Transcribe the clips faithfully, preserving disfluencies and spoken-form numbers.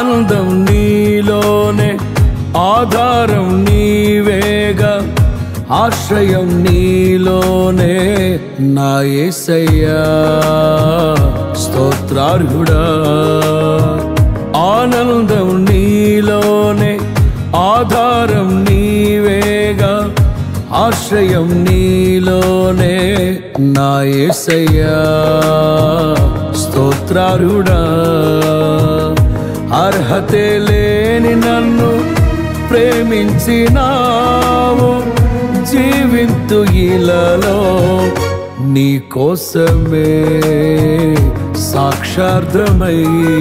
ఆనందం నీలోనే, ఆధారం నీవేగా, ఆశ్రయం నీలోనే నా యేసయ్యా స్తోత్రార్హుడా. ఆనందం నీలోనే, ఆధారం నీవేగా, ఆశ్రయం నీలోనే నా యేసయ్యా స్తోత్రార్హుడా. అర్హతే లేని నన్ను ప్రేమించినావు, జీవింతు ఇలలో నీ కోసమే సాక్షార్థమై.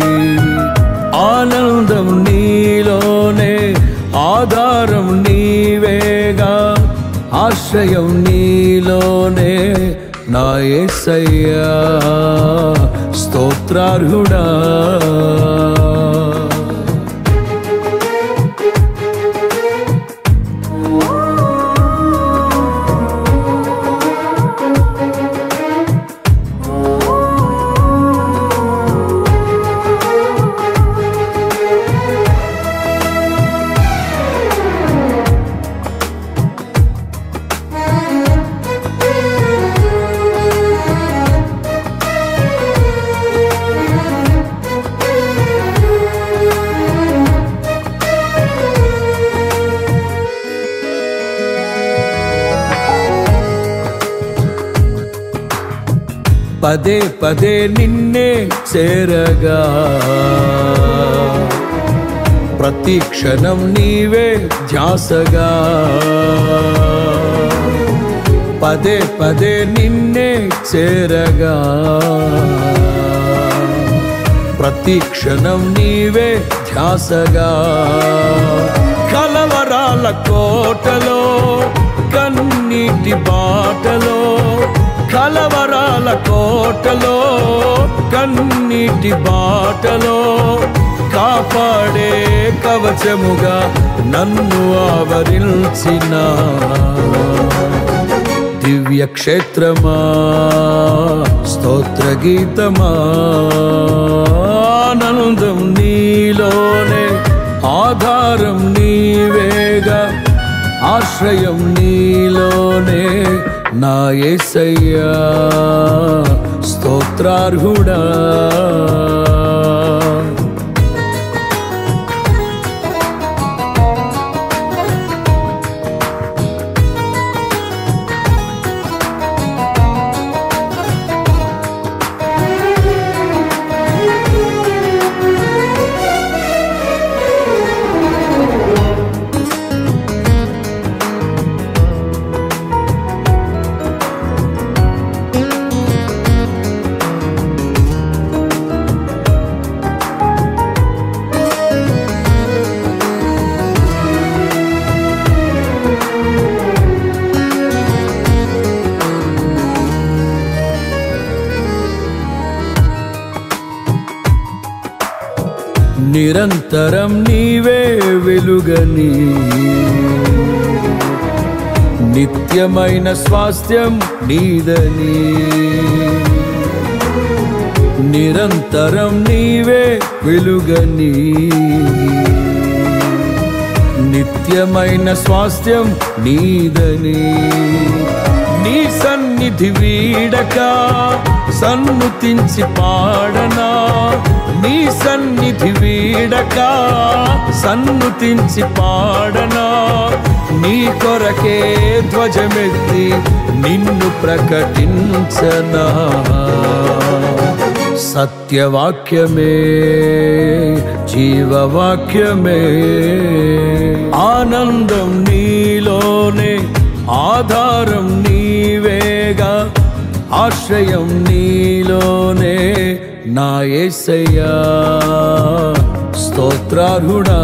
ఆనందం నీలోనే, ఆధారం నీవేగా, ఆశ్రయం నీలోనే నా యేసయ్యా స్తోత్రార్హుడా. పదే పదే నిన్నే చేరగా, ప్రతి క్షణం నీవే ధ్యాసగా. పదే పదే నిన్నే చేరగా, ప్రతి క్షణం నీవే ధ్యాసగా. కలవరాల కోటలో, కన్నీటి బాటలో, కలవరాల కోటలో, కన్నీటి బాటలో, కాపాడే కవచముగా నన్ను ఆవరించిన దివ్య క్షేత్రమా స్తోత్ర గీతమా. ఆనందం నీలోనే, ఆధారం నీవేగా, ఆశ్రయం నీలోనే నా యేసయ్యా స్తోత్రార్హుడా. నిరంతరం నీవే వెలుగని, నిత్యమైన స్వాస్థ్యం నీదని. నిరంతరం నీవే వెలుగని, నిత్యమైన స్వాస్థ్యం నీదని. నీ సన్నిధి వీడక సన్నుతించి పాడనా, నీ సన్నిధి వీడక సన్నుతించి పాడనా. నీ కొరకే ధ్వజమెత్తి నిన్ను ప్రకటించనా. సత్యవాక్యమే జీవవాక్యమే, ఆనందం నీలోనే, ఆధారం నీవేగా, ఆశ్రయం నీలోనే నా యేసయ్యా స్తోత్రార్హుడా.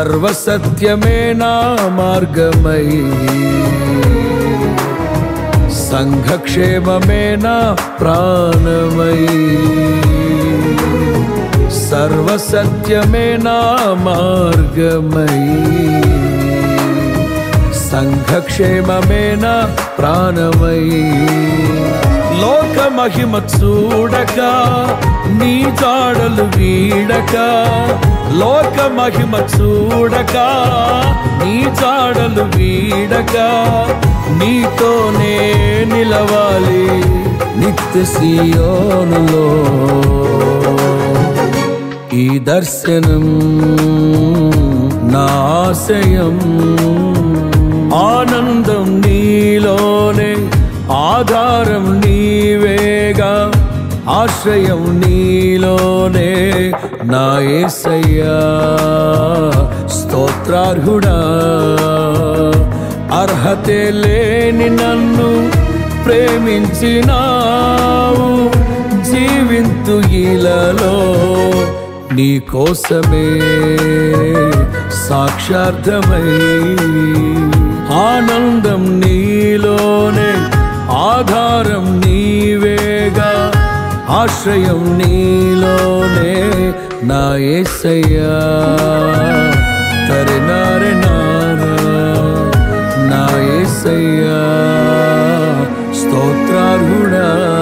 సర్వసత్యమే నా మార్గమై, సంఘక్షేమమే నా ప్రాణమై. సర్వసత్యమే నా మార్గమై, సంఘక్షేమమే నా ప్రాణమై. లోక మహిమ చూడక నీ జాడలు వీడక, లోక మహిమ చూడక నీ జాడలు వీడక, నీతోనే నిలవాలి నిత్య సియోనులో. ఈ దర్శనం నా ఆశయం, ఆనందం నీలోనే, ఆధారం నీవేగా, ఆశ్రయం నీలోనే నా యేసయ్యా. స్తోత్రార్హుడా, అర్హతే లేని నన్ను ప్రేమించినావు. జీవింతు ఇలలో నీ కోసమే సాక్షార్థమై, ఆనందం నీలోనే, ఆధారం నీవేగా, ఆశ్రయం నీలోనే నా యేసయ్యా. తరెనారె నారా నా యేసయ్యా, స్తోత్రార్హుడా.